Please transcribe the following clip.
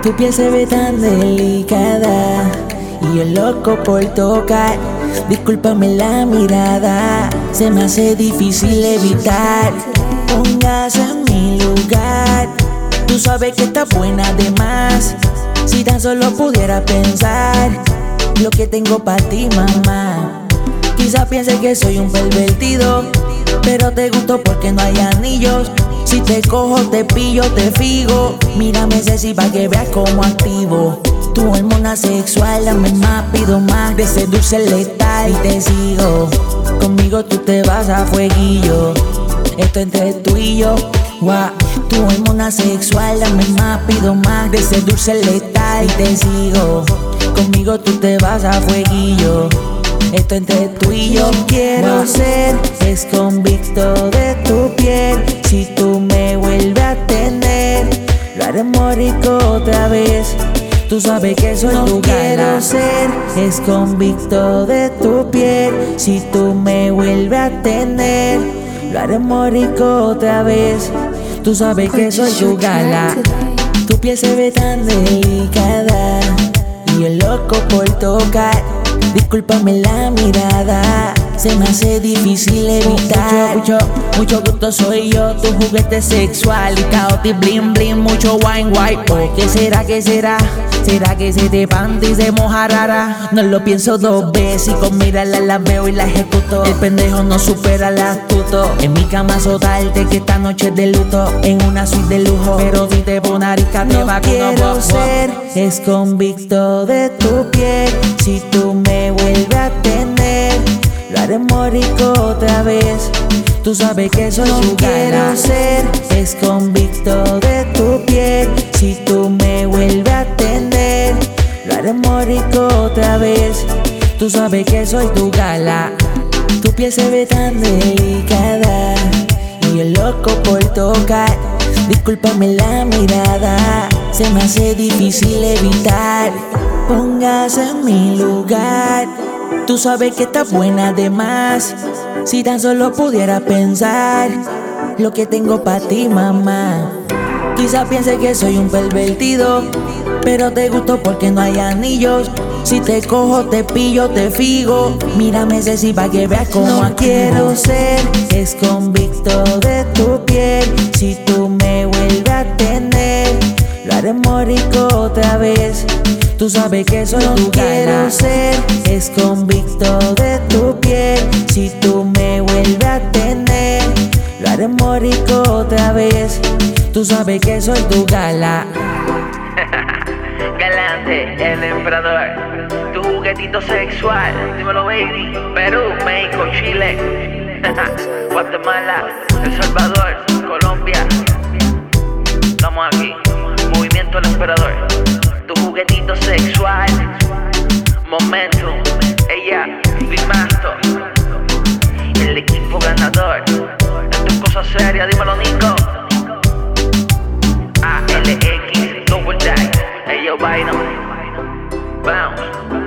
Tu piel se ve tan delicada y yo loco por tocar. Discúlpame la mirada, se me hace difícil evitar. Póngase en mi lugar, tú sabes que está buena de más. Si tan solo pudiera pensar lo que tengo para ti, mamá. Quizá piense que soy un pervertido, pero te gusto porque no hay anillos. Si te cojo, te pillo, te figo. Mírame, Ceci, pa' que veas como activo. Tu hormona sexual, dame más, pido más. De ese dulce letal y te sigo. Conmigo tú te vas a fueguillo. Esto entre tú y yo. Wow. Tu hormona sexual, dame más, pido más. De ese dulce letal y te sigo. Conmigo tú te vas a fueguillo. Esto entre tú y yo. Quiero ser convicto de tu piel. Si tú me vuelves a tener, lo haremos rico otra vez. Tú sabes que soy tu gala. Quiero ser convicto de tu piel. Si tú me vuelves a tener, lo haremos rico otra vez. Tú sabes que soy tu gala. Tu piel se ve tan delicada y yo loco por tocar. Discúlpame la mirada, se me hace difícil evitar. Mucho gusto, soy yo, tu juguete sexual. Y caoti bling bling, mucho wine white. Oh, ¿qué será, qué será? ¿Será que se te panta y se moja rara? No lo pienso dos veces y con mirarla la veo y la ejecuto. El pendejo no supera al astuto. En mi cama azotarte que esta noche es de luto. En una suite de lujo, pero si te pones arisca te va con unos quiero ser convicto de tu piel. Si tú me vuelves a tener, lo haremos rico otra vez. Tú sabes que soy tu gala. Quiero ser convicto de tu piel. Si tú me vuelves a tener, lo haremos rico otra vez. Tú sabes que soy tu gala. Tu piel se ve tan delicada y yo loco por tocar. Discúlpame la mirada, se me hace difícil evitar. Póngase en mi lugar, tú sabes que está buena de más. Si tan solo pudiera pensar lo que tengo para ti, mamá. Quizá piense que soy un pervertido, pero te gusto porque no hay anillos. Si te cojo, te pillo, te figo. Mírame, Ceci, pa' que veas como activo. Quiero ser convicto de tu piel. Si tú me vuelves a tener, lo haremos rico otra vez. Tú sabes que soy tu gala. Quiero ser convicto de tu piel. Si tú me vuelves a tener, lo haremos rico otra vez. Tú sabes que soy tu gala. Galante, el emperador, tu juguetito sexual. Dímelo, baby. Perú, México, Chile, Guatemala, El Salvador, Colombia. Estamos aquí. Movimiento El Emperador, tu juguetito sexual. Momentum, ella, Bimasto, el equipo ganador. Esto es cosa seria, dímelo, Nico. ALX, Double Dash, ellos bailan. Bounce.